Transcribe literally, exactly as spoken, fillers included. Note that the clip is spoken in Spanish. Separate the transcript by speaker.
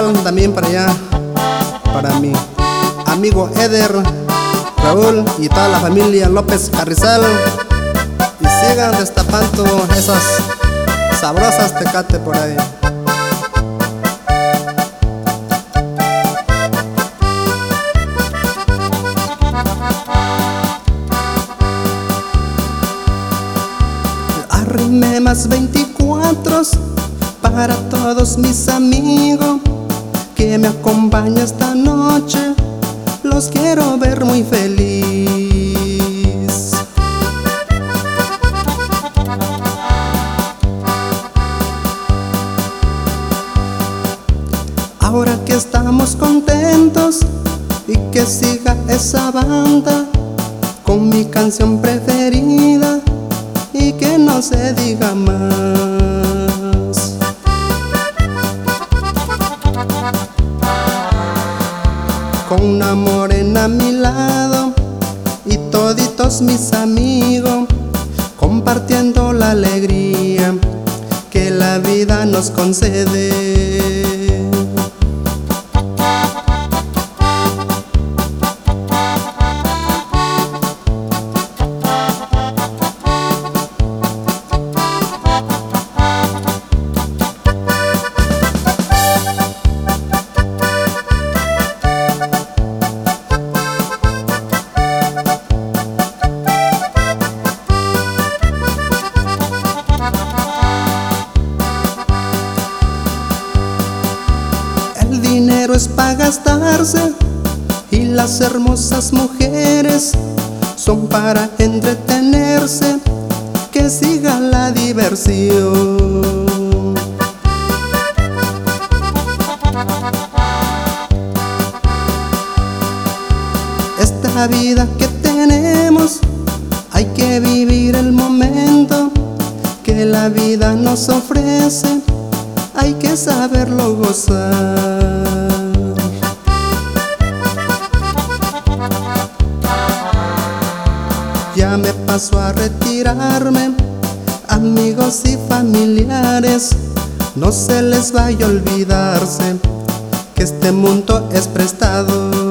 Speaker 1: especial también para allá, para mi amigo Eder, Raúl y toda la familia López Carrizal. Y sigan destapando esas sabrosas Tecate por ahí. Arrimé más veinticuatro para todos mis amigos que me acompañan esta noche. Los quiero ver muy feliz. Ahora que estamos contentos y que siga esa banda con mi canción preferida y que no se diga más. Con una morena a mi lado y toditos mis amigos compartiendo la alegría que la vida nos concede. El dinero es para gastarse y las hermosas mujeres son para entretenerse. Que siga la diversión. Esta vida que tenemos hay que vivir el momento que la vida nos ofrece. Hay que saberlo gozar. Ya me paso a retirarme, amigos y familiares, no se les vaya a olvidarse que este mundo es prestado.